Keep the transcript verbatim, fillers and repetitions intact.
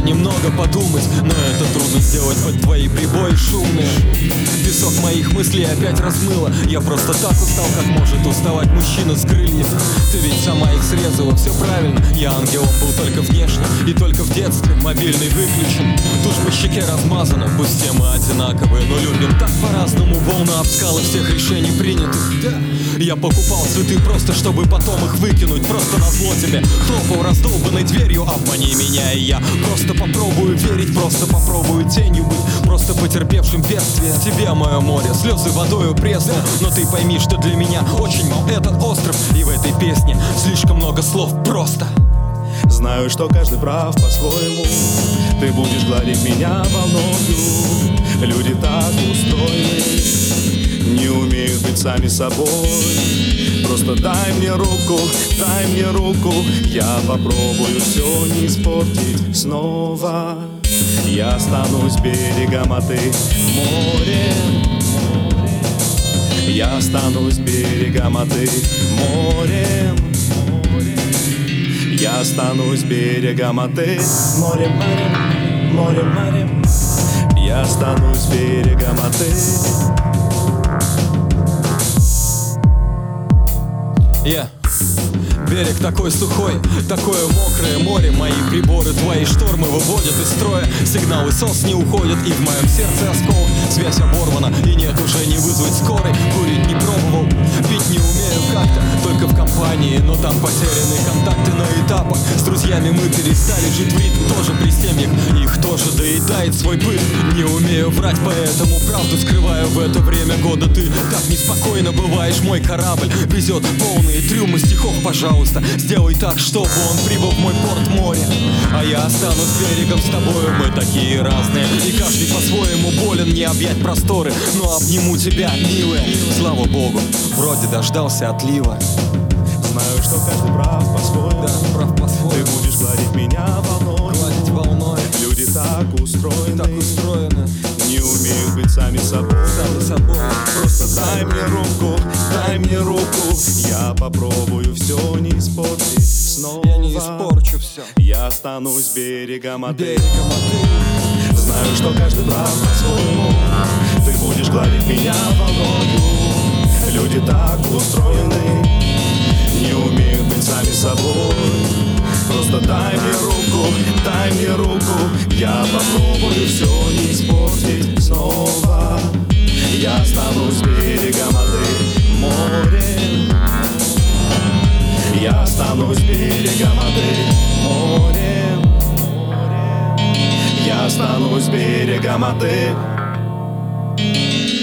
просто немного подумать, но это трудно сделать под твои прибои шумные. Песок моих мыслей опять размыло. Я просто так устал, как может уставать мужчина с крыльев. Ты ведь сама их срезала, все правильно. Я ангелом был только внешне и только в детстве. Мобильный выключен, тушь по щеке размазана. Пусть все мы одинаковые, но любим так по-разному. Волна об скалы всех решений принятых. Я покупал цветы просто, чтобы потом их выкинуть. Просто назло тебе хлопал раздолбанной дверью. Обмани меня, и я просто попробую верить. Просто попробую тенью быть, просто потерпевшим бедствие. Тебе мое море, слезы водою пресно. Но ты пойми, что для меня очень мал этот остров. И в этой песне слишком много слов просто. Знаю, что каждый прав по-своему. Ты будешь гладить меня волною. Люди так устроены, не умеют быть сами собой. Просто дай мне руку, дай мне руку. Я попробую все не испортить снова. Я останусь берегом, а ты морем. Я останусь берегом, а ты морем. Я останусь берегом, а ты морем, морем, морем, морем. Я останусь берегом, а ты. Yeah. Берег такой сухой, такое мокрое море. Мои приборы, твои штормы выводят из строя. Сигналы СОС не уходят, и в моем сердце оскол. Связь оборвана, и нет уже не вызвать скорой. Курить не пробовал, пить не умею как-то, только в компании. Но там потеряны контакты на этапах. С друзьями мы перестали жить в ритм, тоже при семьях. Их тоже доедает свой быт. Не умею врать, поэтому правду скрываю. В это время года ты так неспокойно бываешь. Мой корабль везет полные трюмы стихов. Пожалуйста, сделай так, чтобы он прибыл в мой порт море. А я останусь берегом с тобою. Мы такие разные, и каждый по-своему болен. Не объять просторы, но обниму тебя, милая. Слава богу, вроде дождался отлива. Знаю, что каждый прав по-своему. Да, прав по-своему. Ты будешь гладить меня волной. Гладить волной. Люди так устроены, так устроены, не умеют быть сами собой. Сами собой. Просто дай мне руку, дай мне руку. Я попробую все не испортить снова. Я не испорчу все. Я останусь берегом, а ты. Берегом, а ты. Знаю, что каждый прав по-своему. Ты будешь гладить меня волною. Люди так устроены, не умеют быть сами собой. Просто дай мне руку, дай мне руку. Я попробую все не испортить снова. Я останусь берегом, а ты морем. Я останусь берегом, а ты морем. Я останусь берегом, а ты.